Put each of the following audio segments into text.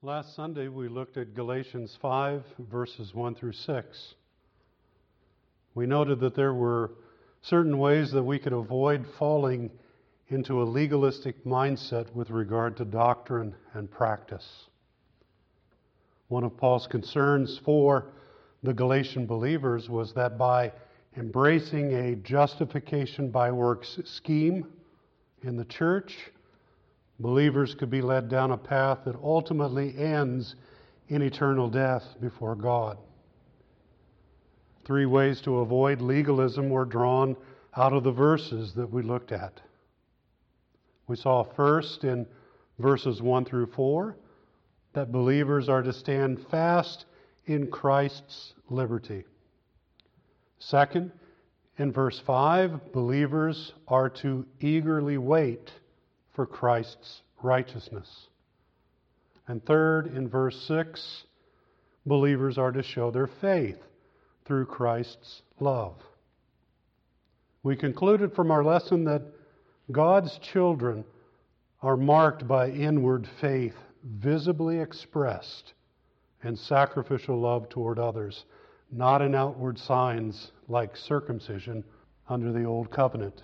Last Sunday we looked at Galatians 5, verses 1 through 6. We noted that there were certain ways that we could avoid falling into a legalistic mindset with regard to doctrine and practice. One of Paul's concerns for the Galatian believers was that by embracing a justification by works scheme in the church, believers could be led down a path that ultimately ends in eternal death before God. 3 ways to avoid legalism were drawn out of the verses that we looked at. We saw first in verses 1 through 4 that believers are to stand fast in Christ's liberty. Second, in verse 5, believers are to eagerly wait for Christ's righteousness. And third, in verse 6, believers are to show their faith through Christ's love. We concluded from our lesson that God's children are marked by inward faith, visibly expressed in sacrificial love toward others, not in outward signs like circumcision under the Old Covenant.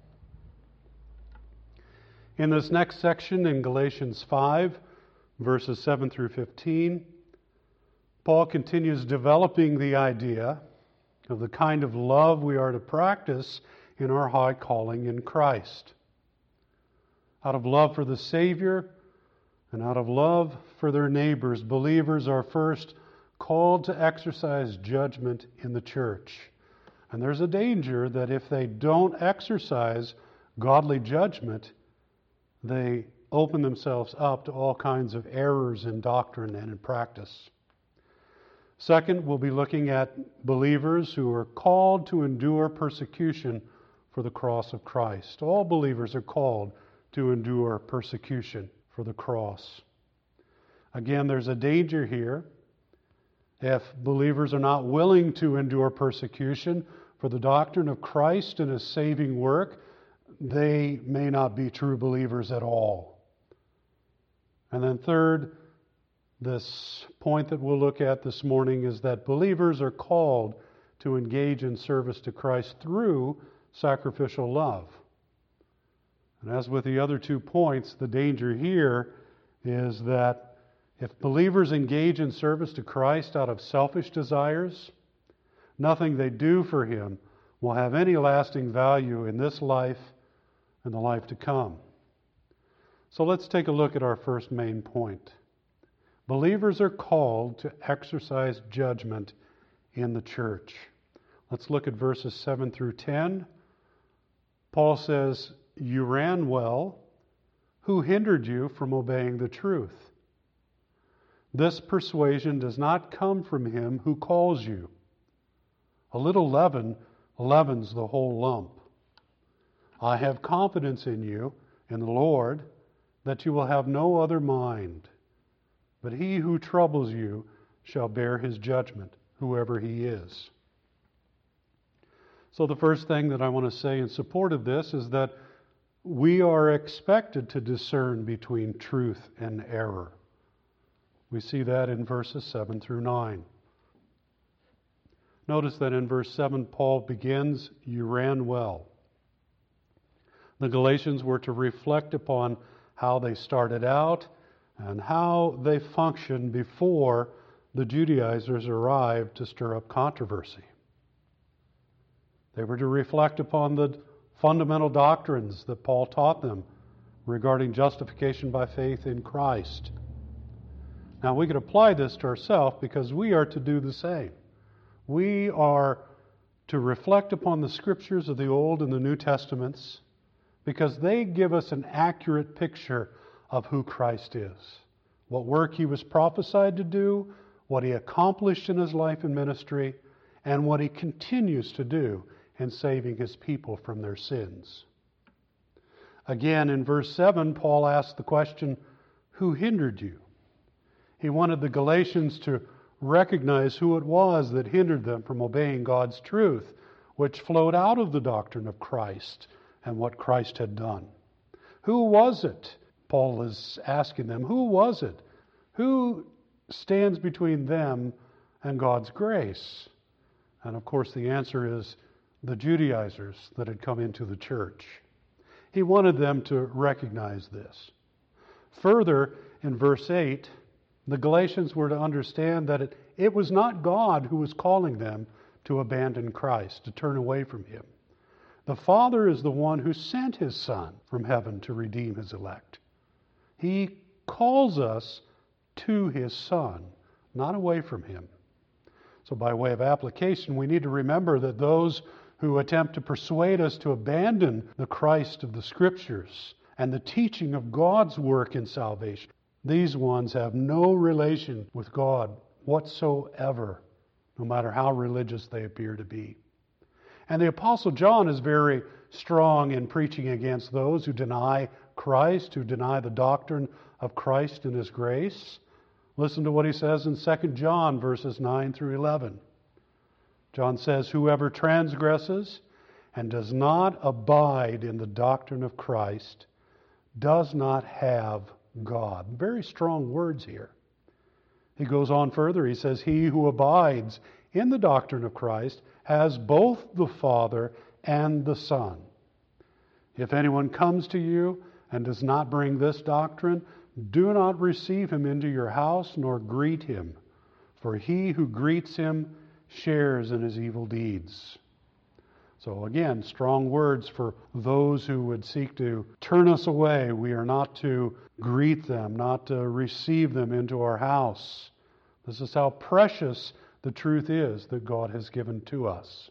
In this next section in Galatians 5, verses 7 through 15, Paul continues developing the idea of the kind of love we are to practice in our high calling in Christ. Out of love for the Savior and out of love for their neighbors, believers are first called to exercise judgment in the church. And there's a danger that if they don't exercise godly judgment, they open themselves up to all kinds of errors in doctrine and in practice. Second, we'll be looking at believers who are called to endure persecution for the cross of Christ. All believers are called to endure persecution for the cross. Again, there's a danger here. If believers are not willing to endure persecution for the doctrine of Christ and His saving work, they may not be true believers at all. And then third, this point that we'll look at this morning is that believers are called to engage in service to Christ through sacrificial love. And as with the other 2 points, the danger here is that if believers engage in service to Christ out of selfish desires, nothing they do for Him will have any lasting value in this life and the life to come. So let's take a look at our first main point. Believers are called to exercise judgment in the church. Let's look at verses 7 through 10. Paul says, "You ran well. Who hindered you from obeying the truth? This persuasion does not come from Him who calls you. A little leaven leavens the whole lump. I have confidence in you, in the Lord, that you will have no other mind. But he who troubles you shall bear his judgment, whoever he is." So the first thing that I want to say in support of this is that we are expected to discern between truth and error. We see that in verses 7 through 9. Notice that in verse 7, Paul begins, "You ran well." The Galatians were to reflect upon how they started out and how they functioned before the Judaizers arrived to stir up controversy. They were to reflect upon the fundamental doctrines that Paul taught them regarding justification by faith in Christ. Now we could apply this to ourselves because we are to do the same. We are to reflect upon the Scriptures of the Old and the New Testaments because they give us an accurate picture of who Christ is, what work He was prophesied to do, what He accomplished in His life and ministry, and what He continues to do in saving His people from their sins. Again, in verse 7, Paul asked the question, "Who hindered you?" He wanted the Galatians to recognize who it was that hindered them from obeying God's truth, which flowed out of the doctrine of Christ and what Christ had done. Who was it? Paul is asking them, who was it Who stands between them and God's grace? And of course the answer is the Judaizers that had come into the church. He wanted them to recognize this. Further, in verse 8, the Galatians were to understand that it was not God who was calling them to abandon Christ, to turn away from Him. The Father is the one who sent His Son from heaven to redeem His elect. He calls us to His Son, not away from Him. So by way of application, we need to remember that those who attempt to persuade us to abandon the Christ of the Scriptures and the teaching of God's work in salvation, these ones have no relation with God whatsoever, no matter how religious they appear to be. And the Apostle John is very strong in preaching against those who deny Christ, who deny the doctrine of Christ and His grace. Listen to what he says in 2 John verses 9 through 11. John says, "Whoever transgresses and does not abide in the doctrine of Christ does not have God." Very strong words here. He goes on further. He says, "He who abides in the doctrine of Christ has both the Father and the Son. If anyone comes to you and does not bring this doctrine, do not receive him into your house nor greet him, for he who greets him shares in his evil deeds." So again, strong words for those who would seek to turn us away. We are not to greet them, not to receive them into our house. This is how precious the truth is that God has given to us.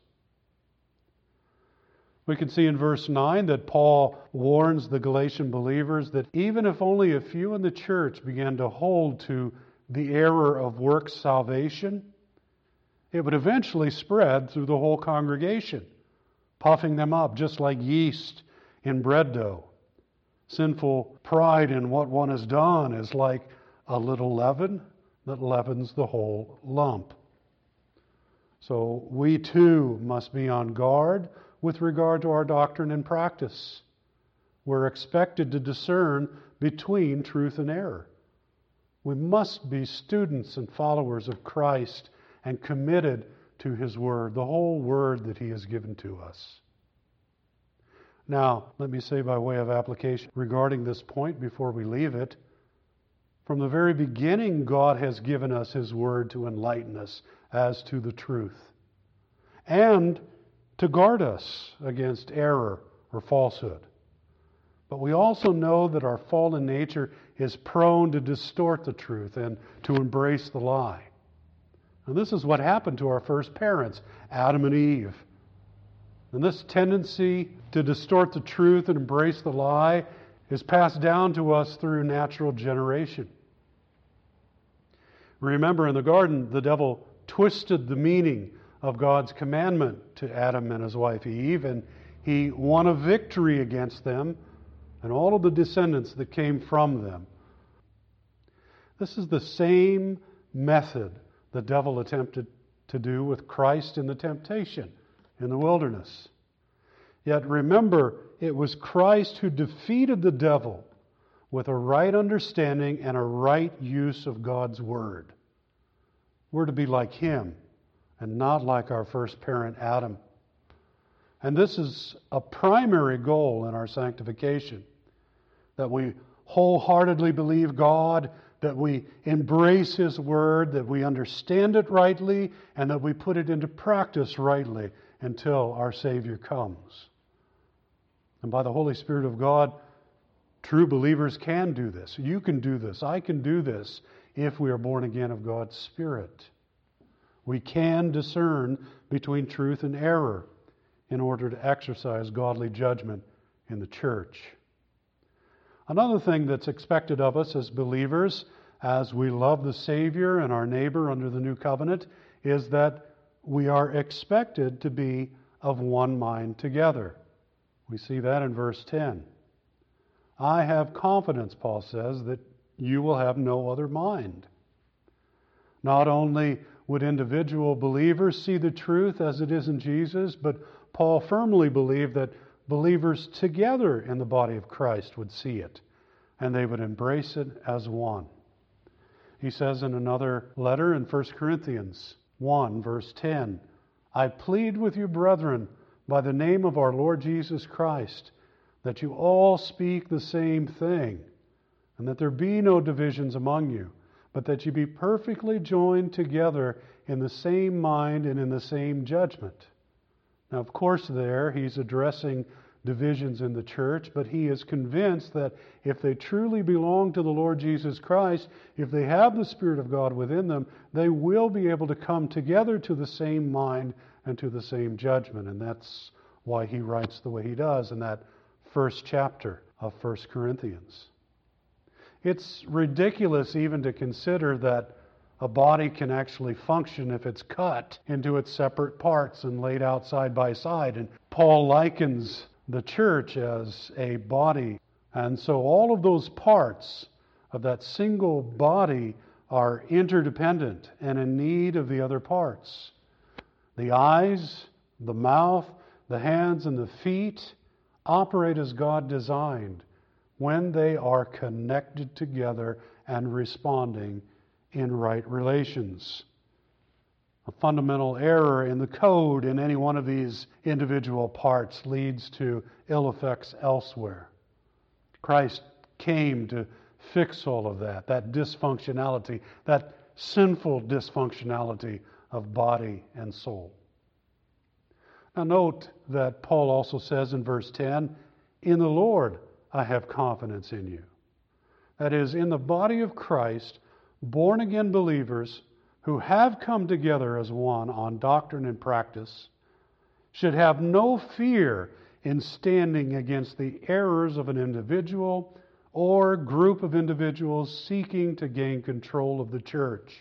We can see in verse 9 that Paul warns the Galatian believers that even if only a few in the church began to hold to the error of works salvation, it would eventually spread through the whole congregation, puffing them up just like yeast in bread dough. Sinful pride in what one has done is like a little leaven that leavens the whole lump. So we too must be on guard with regard to our doctrine and practice. We're expected to discern between truth and error. We must be students and followers of Christ and committed to His Word, the whole Word that He has given to us. Now, let me say by way of application regarding this point before we leave it, from the very beginning, God has given us His Word to enlighten us as to the truth and to guard us against error or falsehood. But we also know that our fallen nature is prone to distort the truth and to embrace the lie. And this is what happened to our first parents, Adam and Eve. And this tendency to distort the truth and embrace the lie is passed down to us through natural generation. Remember, in the garden, the devil twisted the meaning of God's commandment to Adam and his wife Eve, and he won a victory against them and all of the descendants that came from them. This is the same method the devil attempted to do with Christ in the temptation in the wilderness. Yet remember, it was Christ who defeated the devil with a right understanding and a right use of God's Word. We're to be like Him and not like our first parent Adam. And this is a primary goal in our sanctification, that we wholeheartedly believe God, that we embrace His Word, that we understand it rightly, and that we put it into practice rightly until our Savior comes. And by the Holy Spirit of God, true believers can do this. You can do this. I can do this if we are born again of God's Spirit. We can discern between truth and error in order to exercise godly judgment in the church. Another thing that's expected of us as believers, as we love the Savior and our neighbor under the new covenant, is that we are expected to be of one mind together. We see that in verse 10. I have confidence, Paul says, that you will have no other mind. Not only would individual believers see the truth as it is in Jesus, but Paul firmly believed that believers together in the body of Christ would see it, and they would embrace it as one. He says in another letter in 1 Corinthians 1, verse 10, I plead with you, brethren, by the name of our Lord Jesus Christ, that you all speak the same thing, and that there be no divisions among you, but that you be perfectly joined together in the same mind and in the same judgment. Now, of course, there he's addressing divisions in the church, but he is convinced that if they truly belong to the Lord Jesus Christ, if they have the Spirit of God within them, they will be able to come together to the same mind and to the same judgment. And that's why he writes the way he does in that first chapter of 1 Corinthians. It's ridiculous even to consider that a body can actually function if it's cut into its separate parts and laid out side by side. And Paul likens the church as a body. And so all of those parts of that single body are interdependent and in need of the other parts. The eyes, the mouth, the hands, and the feet operate as God designed when they are connected together and responding in right relations. A fundamental error in the code in any one of these individual parts leads to ill effects elsewhere. Christ came to fix all of that dysfunctionality, that sinful dysfunctionality of body and soul. Now note that Paul also says in verse 10, in the Lord I have confidence in you. That is, in the body of Christ, born-again believers who have come together as one on doctrine and practice should have no fear in standing against the errors of an individual or group of individuals seeking to gain control of the church.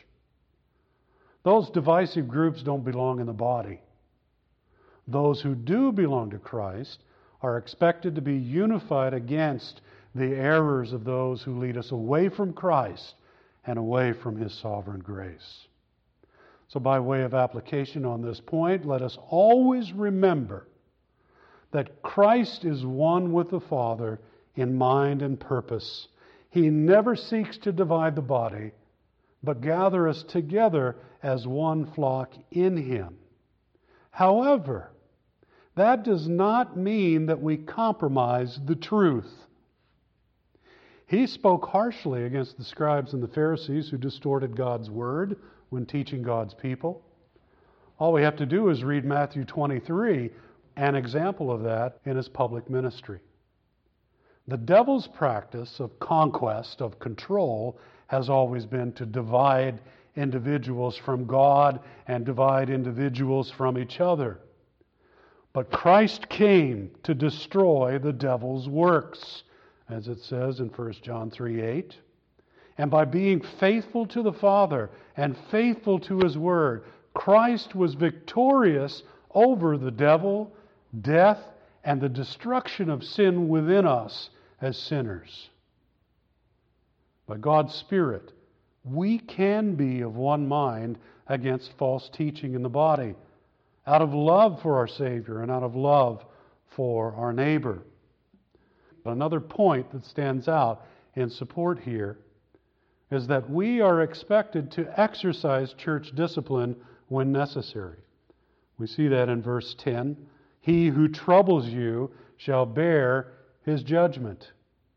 Those divisive groups don't belong in the body. Those who do belong to Christ are expected to be unified against the errors of those who lead us away from Christ and away from His sovereign grace. So by way of application on this point, let us always remember that Christ is one with the Father in mind and purpose. He never seeks to divide the body, but gather us together as one flock in Him. However, that does not mean that we compromise the truth. He spoke harshly against the scribes and the Pharisees who distorted God's word when teaching God's people. All we have to do is read Matthew 23, an example of that in His public ministry. The devil's practice of conquest, of control, has always been to divide individuals from God and divide individuals from each other. But Christ came to destroy the devil's works, as it says in 1 John 3:8. And by being faithful to the Father and faithful to His Word, Christ was victorious over the devil, death, and the destruction of sin within us as sinners. By God's Spirit, we can be of one mind against false teaching in the body, out of love for our Savior and out of love for our neighbor. Another point that stands out in support here is that we are expected to exercise church discipline when necessary. We see that in verse 10. He who troubles you shall bear his judgment.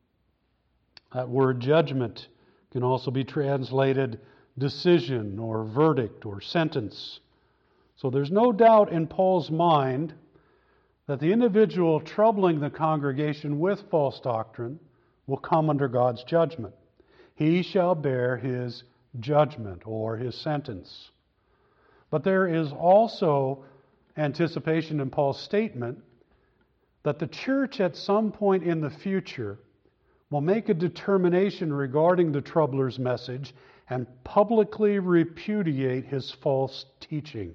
That word judgment can also be translated decision or verdict or sentence. So there's no doubt in Paul's mind that the individual troubling the congregation with false doctrine will come under God's judgment. He shall bear his judgment or his sentence. But there is also anticipation in Paul's statement that the church at some point in the future will make a determination regarding the troubler's message and publicly repudiate his false teaching.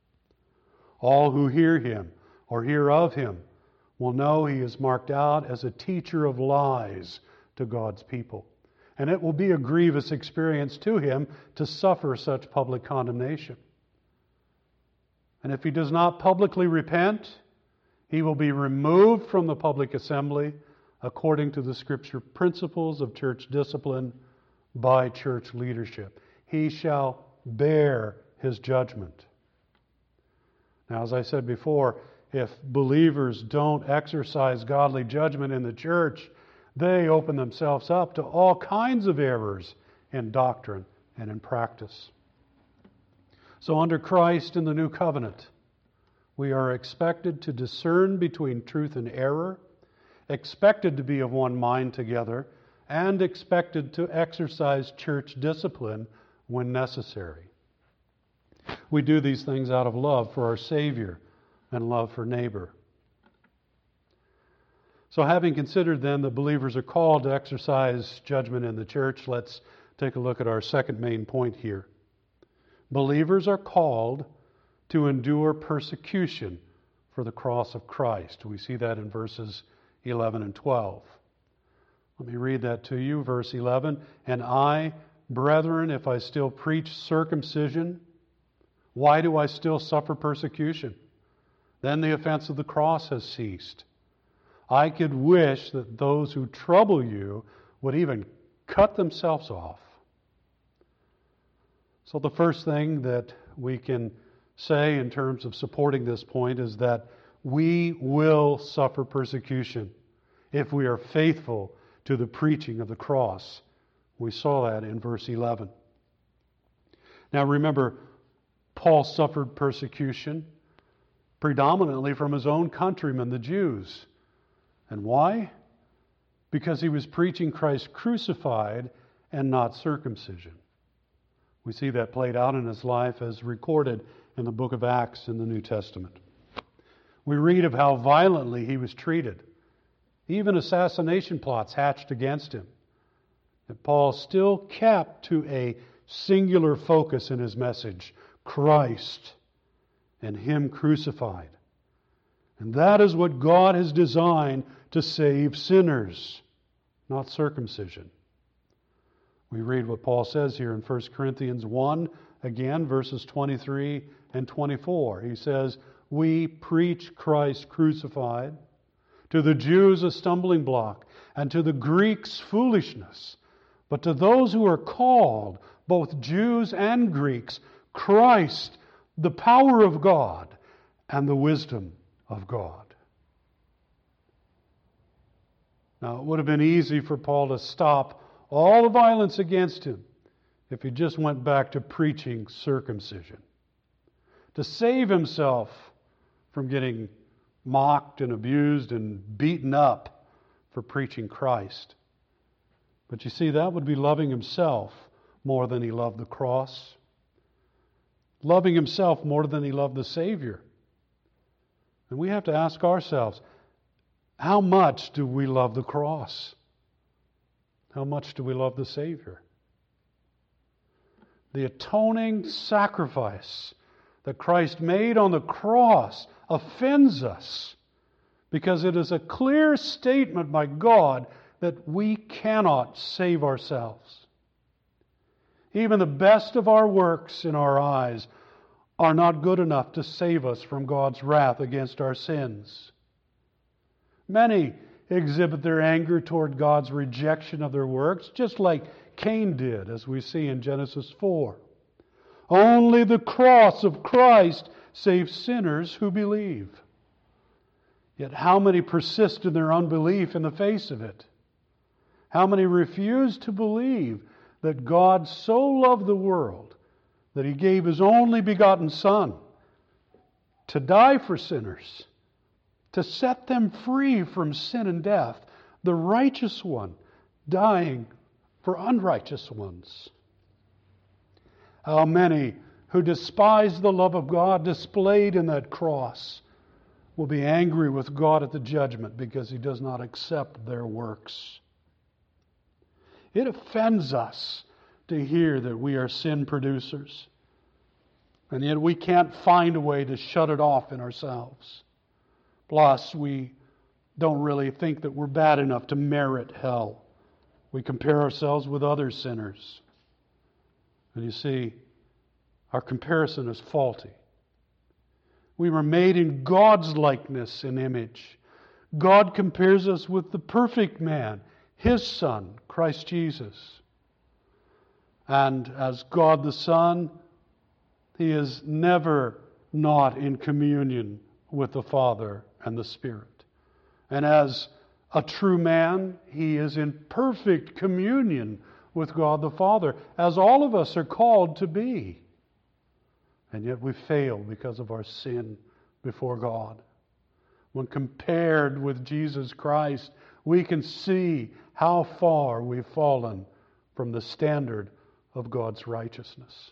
All who hear him or hear of him will know he is marked out as a teacher of lies to God's people. And it will be a grievous experience to him to suffer such public condemnation. And if he does not publicly repent, he will be removed from the public assembly according to the Scripture principles of church discipline by church leadership. He shall bear his judgment. Now, as I said before, if believers don't exercise godly judgment in the church, they open themselves up to all kinds of errors in doctrine and in practice. So under Christ in the new covenant, we are expected to discern between truth and error, expected to be of one mind together, and expected to exercise church discipline when necessary. We do these things out of love for our Savior and love for neighbor. So having considered then that believers are called to exercise judgment in the church, let's take a look at our second main point here. Believers are called to endure persecution for the cross of Christ. We see that in verses 11 and 12. Let me read that to you. Verse 11, "And I, brethren, if I still preach circumcision, why do I still suffer persecution? Then the offense of the cross has ceased. I could wish that those who trouble you would even cut themselves off." So the first thing that we can say in terms of supporting this point is that we will suffer persecution if we are faithful to the preaching of the cross. We saw that in verse 11. Now remember, Paul suffered persecution predominantly from his own countrymen, the Jews. And why? Because he was preaching Christ crucified and not circumcision. We see that played out in his life as recorded in the book of Acts in the New Testament. We read of how violently he was treated. Even assassination plots hatched against him. But Paul still kept to a singular focus in his message, Christ and Him crucified. And that is what God has designed to save sinners, not circumcision. We read what Paul says here in 1 Corinthians 1, again, verses 23 and 24. He says, "We preach Christ crucified, to the Jews a stumbling block, and to the Greeks foolishness. But to those who are called, both Jews and Greeks, Christ, the power of God and the wisdom of God." Now, it would have been easy for Paul to stop all the violence against him if he just went back to preaching circumcision, to save himself from getting mocked and abused and beaten up for preaching Christ. But you see, that would be loving himself more than he loved the cross, loving himself more than he loved the Savior. And we have to ask ourselves, how much do we love the cross? How much do we love the Savior? The atoning sacrifice that Christ made on the cross offends us because it is a clear statement by God that we cannot save ourselves. Even the best of our works in our eyes are not good enough to save us from God's wrath against our sins. Many exhibit their anger toward God's rejection of their works, just like Cain did, as we see in Genesis 4. Only the cross of Christ saves sinners who believe. Yet how many persist in their unbelief in the face of it? How many refuse to believe that God so loved the world that He gave His only begotten Son to die for sinners, to set them free from sin and death, the righteous one dying for unrighteous ones? How many who despise the love of God displayed in that cross will be angry with God at the judgment because He does not accept their works? It offends us to hear that we are sin producers, and yet we can't find a way to shut it off in ourselves. Plus, we don't really think that we're bad enough to merit hell. We compare ourselves with other sinners. And you see, our comparison is faulty. We were made in God's likeness and image. God compares us with the perfect man, His Son, Christ Jesus. And as God the Son, He is never not in communion with the Father and the Spirit. And as a true man, He is in perfect communion with God the Father, as all of us are called to be. And yet we fail because of our sin before God. When compared with Jesus Christ, we can see how far we've fallen from the standard of God's righteousness.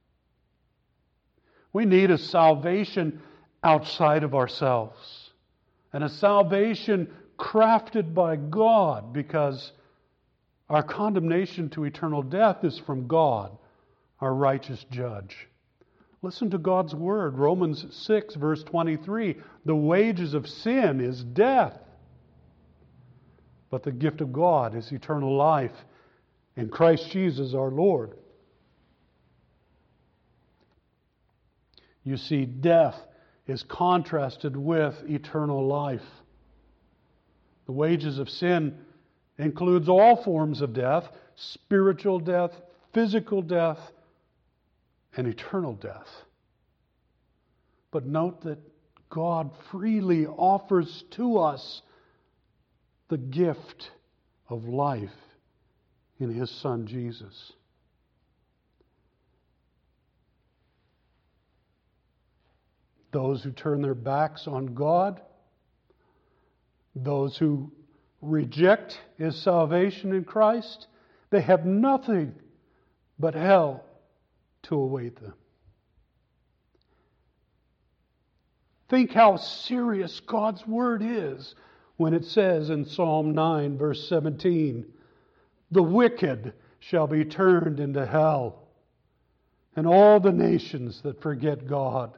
We need a salvation outside of ourselves, and a salvation crafted by God, because our condemnation to eternal death is from God, our righteous judge. Listen to God's word, Romans 6, verse 23. The wages of sin is death, but the gift of God is eternal life in Christ Jesus our Lord. You see, death is contrasted with eternal life. The wages of sin includes all forms of death, spiritual death, physical death, and eternal death. But note that God freely offers to us the gift of life in His Son Jesus. Those who turn their backs on God, those who reject His salvation in Christ, they have nothing but hell to await them. Think how serious God's word is when it says in Psalm 9, verse 17, "The wicked shall be turned into hell, and all the nations that forget God."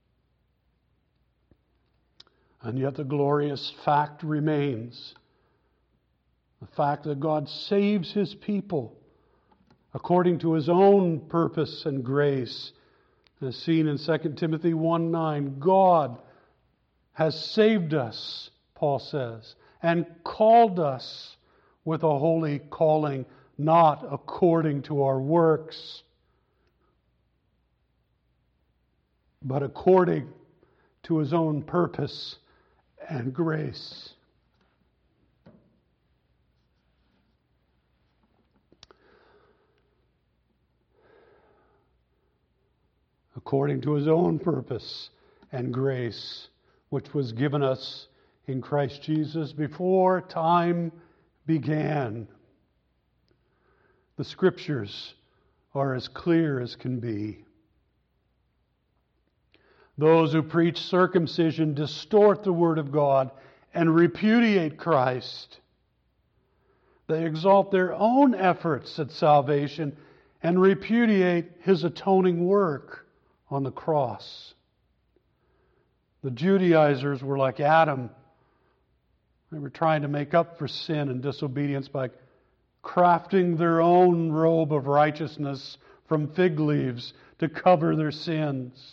And yet the glorious fact remains, the fact that God saves His people according to His own purpose and grace. As seen in 2 Timothy 1:9, God has saved us, Paul says, and called us with a holy calling, not according to our works, but according to His own purpose and grace. According to His own purpose and grace, which was given us in Christ Jesus before time began. The Scriptures are as clear as can be. Those who preach circumcision distort the Word of God and repudiate Christ. They exalt their own efforts at salvation and repudiate His atoning work on the cross. The Judaizers were like Adam. They were trying to make up for sin and disobedience by crafting their own robe of righteousness from fig leaves to cover their sins.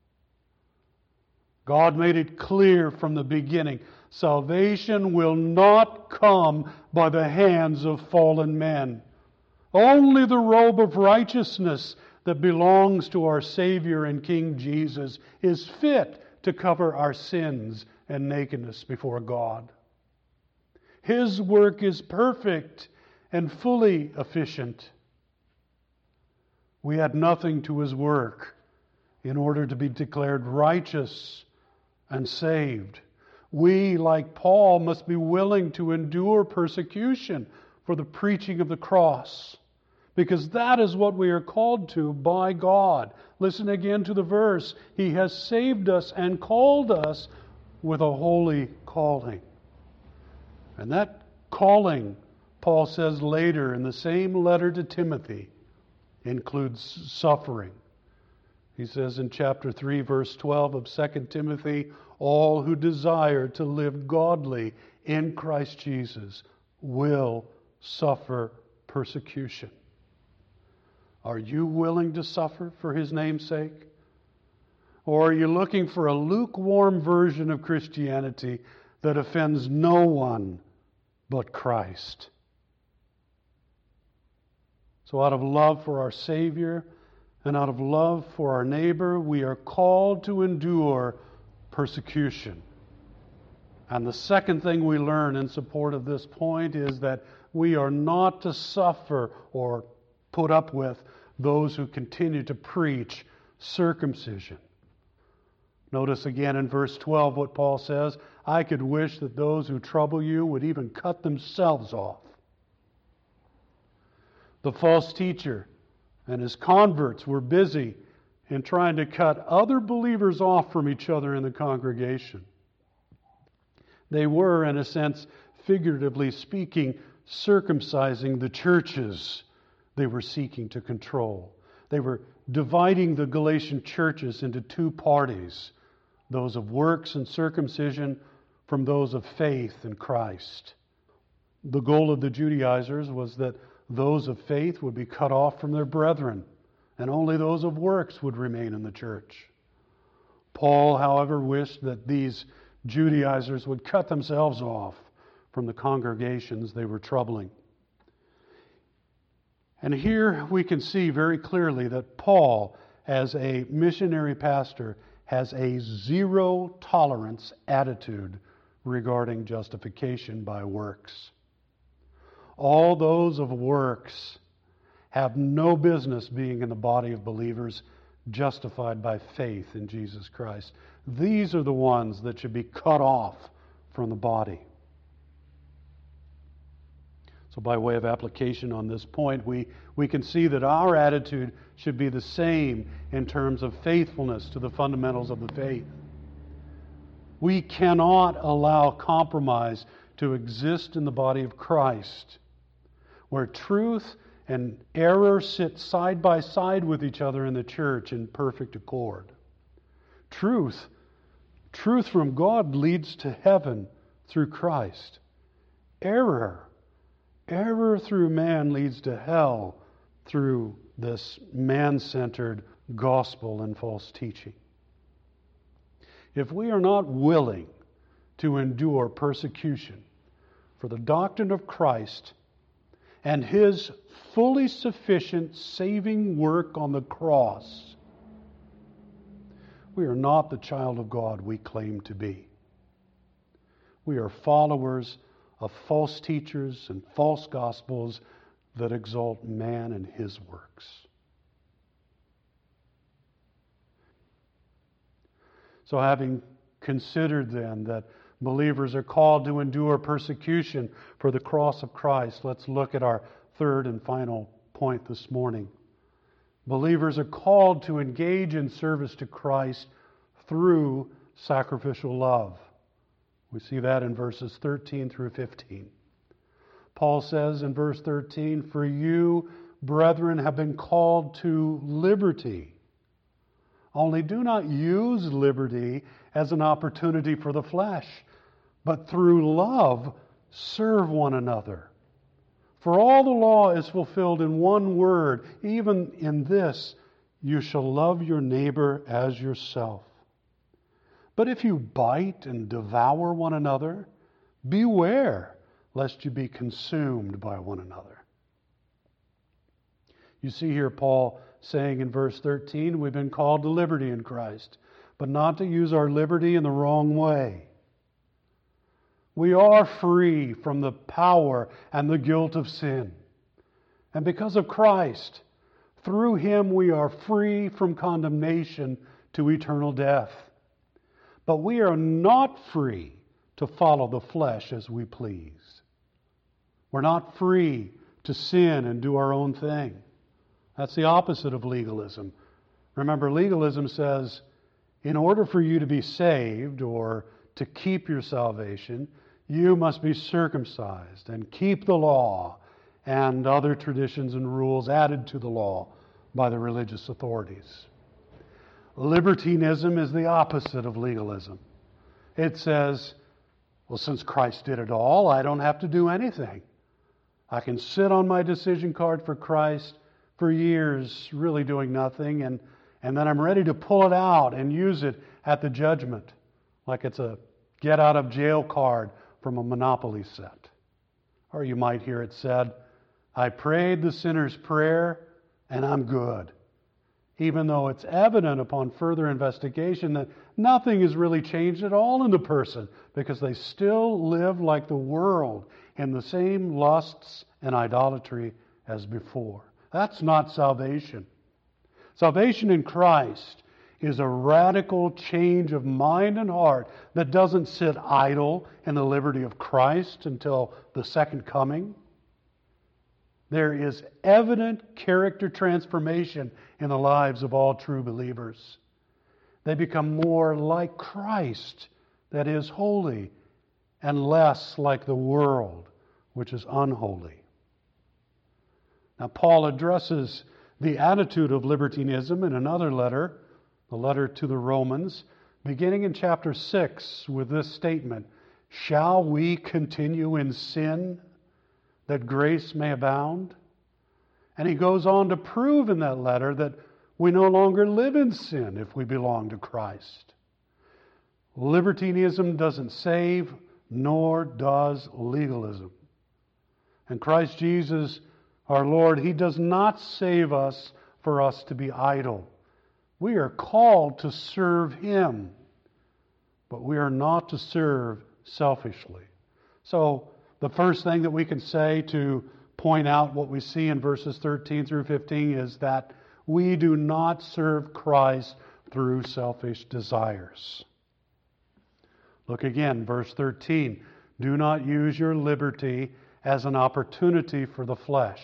God made it clear from the beginning, salvation will not come by the hands of fallen men. Only the robe of righteousness that belongs to our Savior and King Jesus is fit to cover our sins and nakedness before God. His work is perfect and fully efficient. We add nothing to His work in order to be declared righteous and saved. We, like Paul, must be willing to endure persecution for the preaching of the cross, because that is what we are called to by God. Listen again to the verse. He has saved us and called us with a holy calling. And that calling, Paul says later in the same letter to Timothy, includes suffering. He says in chapter 3, verse 12 of 2 Timothy, all who desire to live godly in Christ Jesus will suffer persecution. Are you willing to suffer for His name's sake? Or are you looking for a lukewarm version of Christianity that offends no one but Christ? So out of love for our Savior and out of love for our neighbor, we are called to endure persecution. And the second thing we learn in support of this point is that we are not to suffer or put up with those who continue to preach circumcision. Notice again in verse 12 what Paul says, I could wish that those who trouble you would even cut themselves off. The false teacher and his converts were busy in trying to cut other believers off from each other in the congregation. They were, in a sense, figuratively speaking, circumcising the churches they were seeking to control. They were dividing the Galatian churches into two parties, those of works and circumcision from those of faith in Christ. The goal of the Judaizers was that those of faith would be cut off from their brethren, and only those of works would remain in the church. Paul, however, wished that these Judaizers would cut themselves off from the congregations they were troubling. And here we can see very clearly that Paul, as a missionary pastor, has a zero tolerance attitude regarding justification by works. All those of works have no business being in the body of believers justified by faith in Jesus Christ. These are the ones that should be cut off from the body. So by way of application on this point, we can see that our attitude should be the same in terms of faithfulness to the fundamentals of the faith. We cannot allow compromise to exist in the body of Christ, where truth and error sit side by side with each other in the church in perfect accord. Truth from God leads to heaven through Christ. Error through man leads to hell through this man-centered gospel and false teaching. If we are not willing to endure persecution for the doctrine of Christ and His fully sufficient saving work on the cross, we are not the child of God we claim to be. We are followers of false teachers and false gospels that exalt man and his works. So having considered then that believers are called to endure persecution for the cross of Christ, let's look at our third and final point this morning. Believers are called to engage in service to Christ through sacrificial love. We see that in verses 13 through 15. Paul says in verse 13, "For you, brethren, have been called to liberty. Only do not use liberty as an opportunity for the flesh, but through love serve one another. For all the law is fulfilled in one word, even in this, you shall love your neighbor as yourself. But if you bite and devour one another, beware lest you be consumed by one another." You see here Paul saying in verse 13, we've been called to liberty in Christ, but not to use our liberty in the wrong way. We are free from the power and the guilt of sin. And because of Christ, through Him we are free from condemnation to eternal death. But we are not free to follow the flesh as we please. We're not free to sin and do our own thing. That's the opposite of legalism. Remember, legalism says, in order for you to be saved or to keep your salvation, you must be circumcised and keep the law and other traditions and rules added to the law by the religious authorities. Libertinism is the opposite of legalism. It says, well, since Christ did it all, I don't have to do anything. I can sit on my decision card for Christ for years, really doing nothing, and then I'm ready to pull it out and use it at the judgment, like it's a get-out-of-jail card from a Monopoly set. Or you might hear it said, I prayed the sinner's prayer and I'm good. Even though it's evident upon further investigation that nothing has really changed at all in the person because they still live like the world in the same lusts and idolatry as before. That's not salvation. Salvation in Christ is a radical change of mind and heart that doesn't sit idle in the liberty of Christ until the second coming. There is evident character transformation in the lives of all true believers. They become more like Christ, that is holy, and less like the world, which is unholy. Now, Paul addresses the attitude of libertinism in another letter, the letter to the Romans, beginning in chapter 6 with this statement, "Shall we continue in sin that grace may abound?" And he goes on to prove in that letter that we no longer live in sin if we belong to Christ. Libertinism doesn't save, nor does legalism. And Christ Jesus, our Lord, He does not save us for us to be idle. We are called to serve Him, but we are not to serve selfishly. So the first thing that we can say to point out what we see in verses 13 through 15 is that we do not serve Christ through selfish desires. Look again, verse 13. Do not use your liberty as an opportunity for the flesh.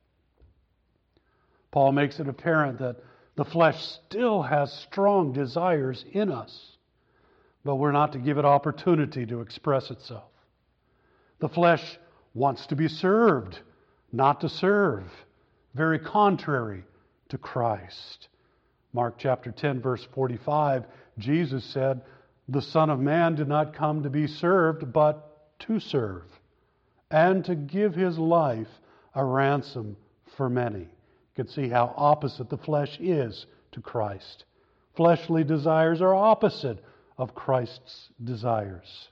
Paul makes it apparent that the flesh still has strong desires in us, but we're not to give it opportunity to express itself. The flesh wants to be served, not to serve. Very contrary to Christ. Mark chapter 10, verse 45, Jesus said, "The Son of Man did not come to be served, but to serve, and to give His life a ransom for many." You can see how opposite the flesh is to Christ. Fleshly desires are opposite of Christ's desires.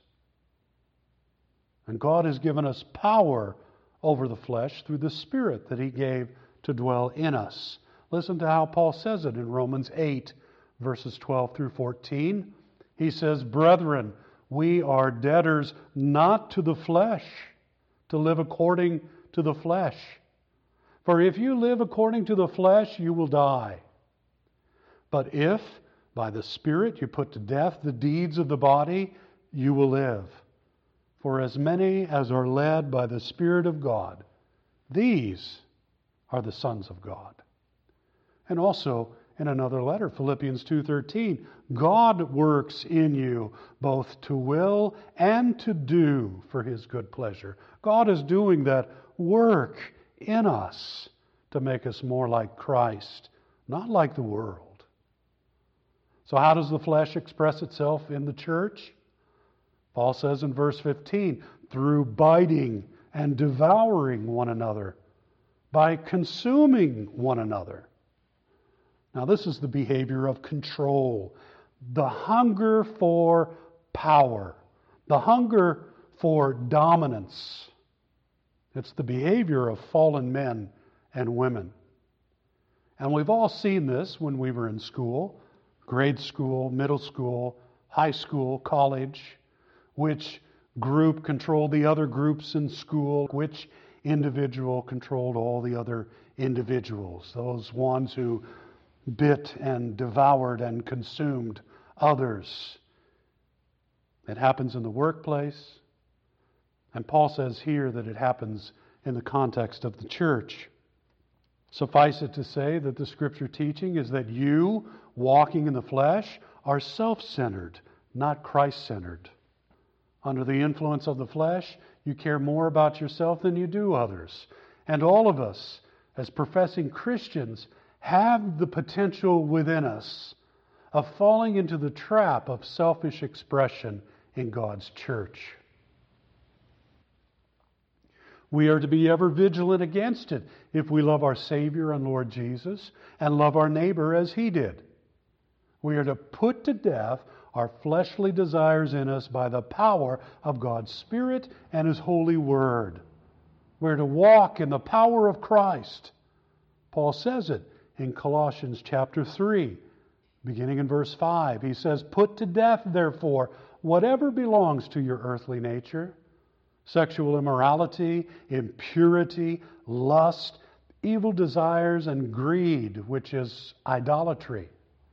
And God has given us power over the flesh through the Spirit that He gave to dwell in us. Listen to how Paul says it in Romans 8, verses 12 through 14. He says, "Brethren, we are debtors not to the flesh, to live according to the flesh. For if you live according to the flesh, you will die. But if by the Spirit you put to death the deeds of the body, you will live. For as many as are led by the Spirit of God, these are the sons of God." And also in another letter, Philippians 2:13, God works in you both to will and to do for His good pleasure. God is doing that work in us to make us more like Christ, not like the world. So how does the flesh express itself in the church? Paul says in verse 15, through biting and devouring one another, by consuming one another. Now, this is the behavior of control, the hunger for power, the hunger for dominance. It's the behavior of fallen men and women. And we've all seen this when we were in school, grade school, middle school, high school, college. Which group controlled the other groups in school? Which individual controlled all the other individuals? Those ones who bit and devoured and consumed others. It happens in the workplace. And Paul says here that it happens in the context of the church. Suffice it to say that the Scripture teaching is that you, walking in the flesh, are self-centered, not Christ-centered. Under the influence of the flesh, you care more about yourself than you do others. And all of us, as professing Christians, have the potential within us of falling into the trap of selfish expression in God's church. We are to be ever vigilant against it if we love our Savior and Lord Jesus and love our neighbor as He did. We are to put to death our fleshly desires in us by the power of God's Spirit and His holy Word. We're to walk in the power of Christ. Paul says it in Colossians chapter 3, beginning in verse 5. He says, "Put to death, therefore, whatever belongs to your earthly nature, sexual immorality, impurity, lust, evil desires, and greed," which is idolatry.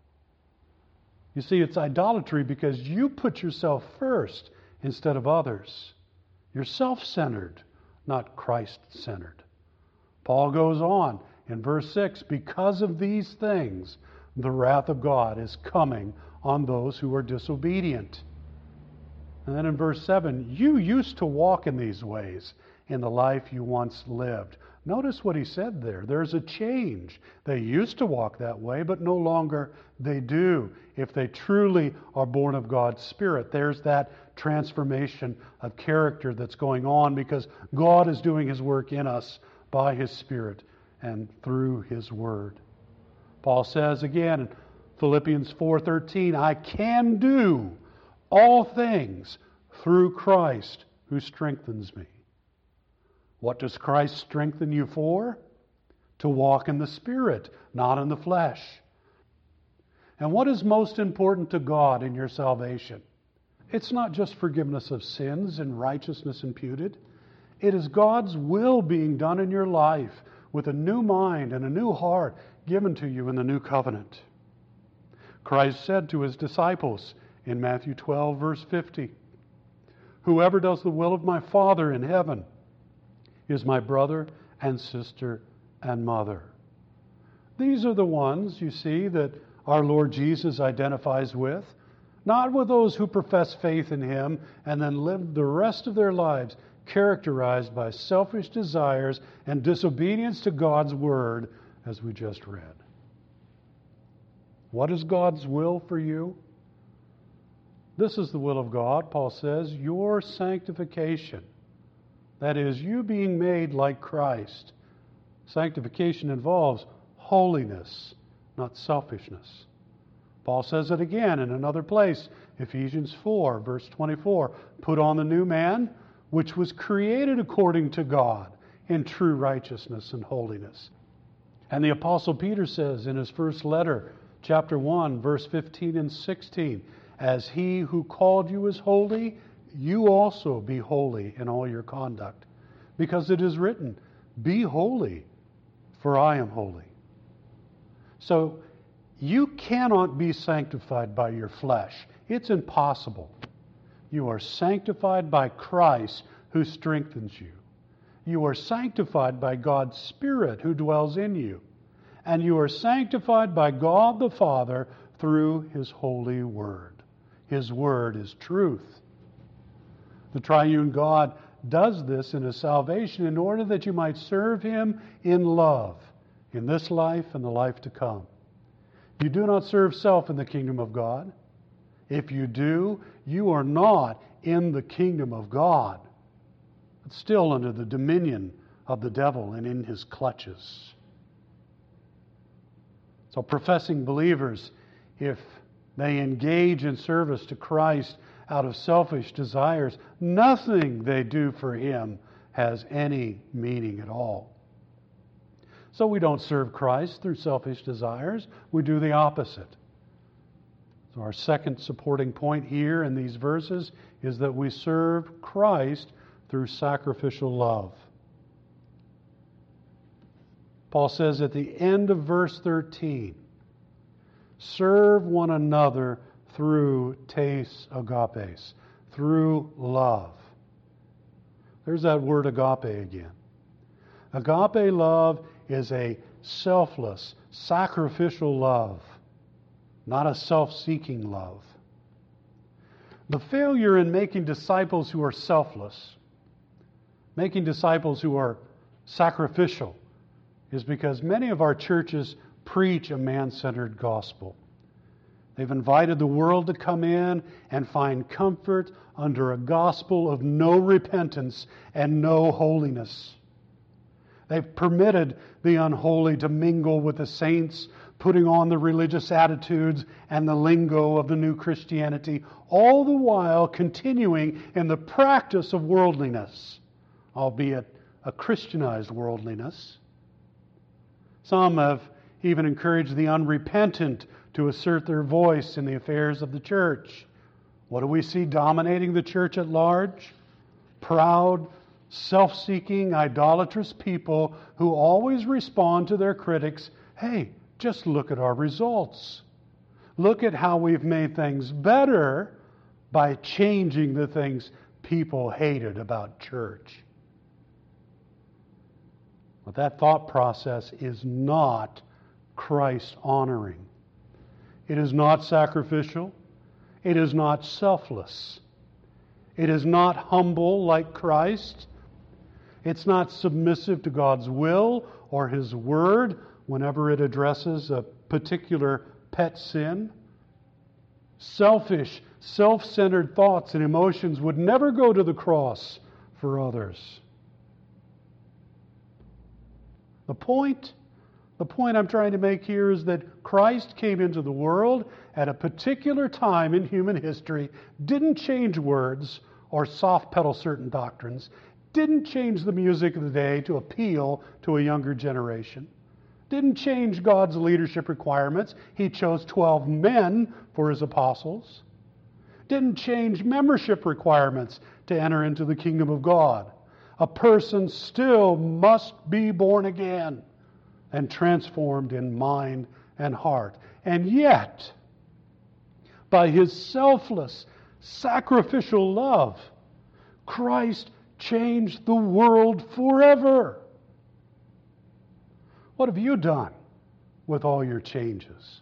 You see, it's idolatry because you put yourself first instead of others. You're self-centered, not Christ-centered. Paul goes on in verse 6, "Because of these things, the wrath of God is coming on those who are disobedient." And then in verse 7, "You used to walk in these ways in the life you once lived." Notice what he said there. There's a change. They used to walk that way, but no longer they do. If they truly are born of God's Spirit, there's that transformation of character that's going on because God is doing His work in us by His Spirit and through His Word. Paul says again in Philippians 4:13, "I can do all things through Christ who strengthens me." What does Christ strengthen you for? To walk in the Spirit, not in the flesh. And what is most important to God in your salvation? It's not just forgiveness of sins and righteousness imputed. It is God's will being done in your life with a new mind and a new heart given to you in the new covenant. Christ said to His disciples in Matthew 12, verse 50, "Whoever does the will of my Father in heaven is my brother and sister and mother." These are the ones, you see, that our Lord Jesus identifies with, not with those who profess faith in Him and then live the rest of their lives characterized by selfish desires and disobedience to God's Word, as we just read. What is God's will for you? This is the will of God, Paul says, your sanctification. That is, you being made like Christ. Sanctification involves holiness, not selfishness. Paul says it again in another place, Ephesians 4, verse 24. "Put on the new man, which was created according to God in true righteousness and holiness." And the Apostle Peter says in his first letter, chapter 1, verse 15 and 16, "As He who called you is holy, you also be holy in all your conduct. Because it is written, 'Be holy, for I am holy.'" So you cannot be sanctified by your flesh. It's impossible. You are sanctified by Christ who strengthens you. You are sanctified by God's Spirit who dwells in you. And you are sanctified by God the Father through His holy Word. His Word is truth. The triune God does this in His salvation in order that you might serve Him in love in this life and the life to come. You do not serve self in the kingdom of God. If you do, you are not in the kingdom of God, but still under the dominion of the devil and in his clutches. So professing believers, if they engage in service to Christ out of selfish desires, nothing they do for Him has any meaning at all. So we don't serve Christ through selfish desires. We do the opposite. So our second supporting point here in these verses is that we serve Christ through sacrificial love. Paul says at the end of verse 13, "Serve one another through tes agapes," through love. There's that word agape again. Agape love is a selfless, sacrificial love, not a self-seeking love. The failure in making disciples who are selfless, making disciples who are sacrificial, is because many of our churches preach a man-centered gospel. They've invited the world to come in and find comfort under a gospel of no repentance and no holiness. They've permitted the unholy to mingle with the saints, putting on the religious attitudes and the lingo of the new Christianity, all the while continuing in the practice of worldliness, albeit a Christianized worldliness. Some have even encouraged the unrepentant to assert their voice in the affairs of the church. What do we see dominating the church at large? Proud, self-seeking, idolatrous people who always respond to their critics, "Hey, just look at our results. Look at how we've made things better by changing the things people hated about church." But that thought process is not Christ-honoring. It is not sacrificial. It is not selfless. It is not humble like Christ. It's not submissive to God's will or His Word whenever it addresses a particular pet sin. Selfish, self-centered thoughts and emotions would never go to the cross for others. The point I'm trying to make here is that Christ came into the world at a particular time in human history, didn't change words or soft pedal certain doctrines, didn't change the music of the day to appeal to a younger generation, didn't change God's leadership requirements. He chose 12 men for His apostles, didn't change membership requirements to enter into the kingdom of God. A person still must be born again and transformed in mind and heart. And yet, by His selfless, sacrificial love, Christ changed the world forever. What have you done with all your changes?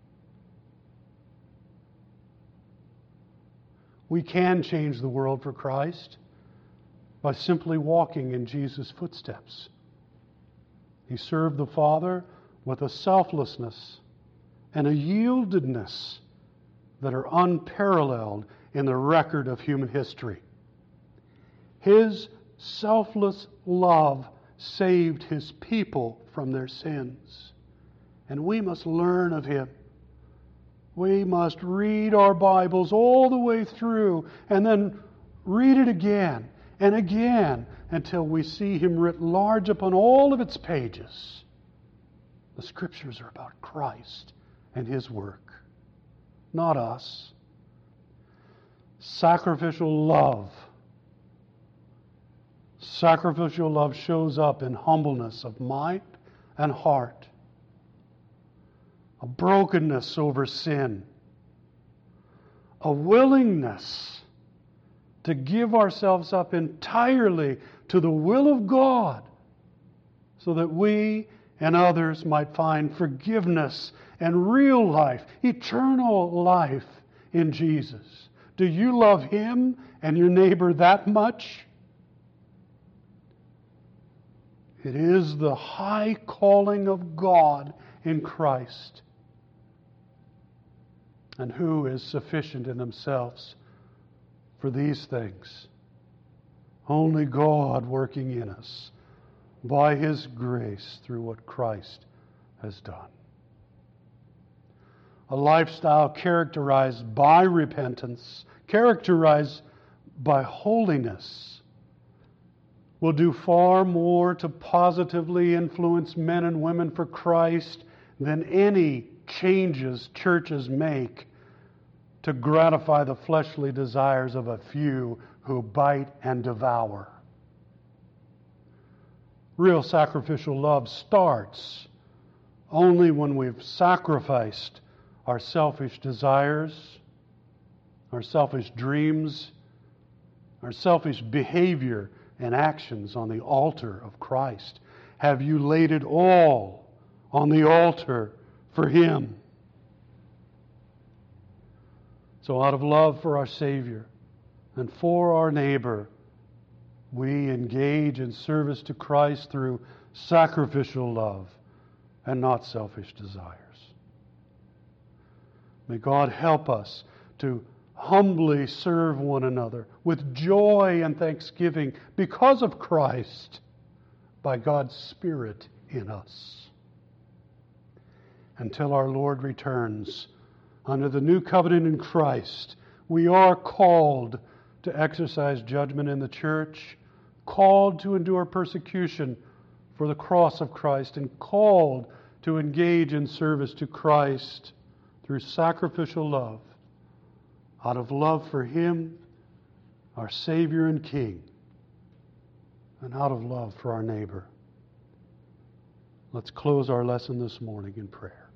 We can change the world for Christ by simply walking in Jesus' footsteps. He served the Father with a selflessness and a yieldedness that are unparalleled in the record of human history. His selfless love saved His people from their sins. And we must learn of Him. We must read our Bibles all the way through and then read it again and again until we see Him writ large upon all of its pages. The Scriptures are about Christ and His work, not us. Sacrificial love. Sacrificial love shows up in humbleness of mind and heart, a brokenness over sin, a willingness to give ourselves up entirely to the will of God so that we and others might find forgiveness and real life, eternal life in Jesus. Do you love Him and your neighbor that much? It is the high calling of God in Christ. And who is sufficient in themselves for these things? Only God working in us by His grace through what Christ has done. A lifestyle characterized by repentance, characterized by holiness, will do far more to positively influence men and women for Christ than any changes churches make to gratify the fleshly desires of a few who bite and devour. Real sacrificial love starts only when we've sacrificed our selfish desires, our selfish dreams, our selfish behavior and actions on the altar of Christ. Have you laid it all on the altar for Him? So out of love for our Savior and for our neighbor, we engage in service to Christ through sacrificial love and not selfish desires. May God help us to humbly serve one another with joy and thanksgiving because of Christ, by God's Spirit in us. Until our Lord returns, under the new covenant in Christ, we are called to exercise judgment in the church, called to endure persecution for the cross of Christ, and called to engage in service to Christ through sacrificial love, out of love for Him, our Savior and King, and out of love for our neighbor. Let's close our lesson this morning in prayer.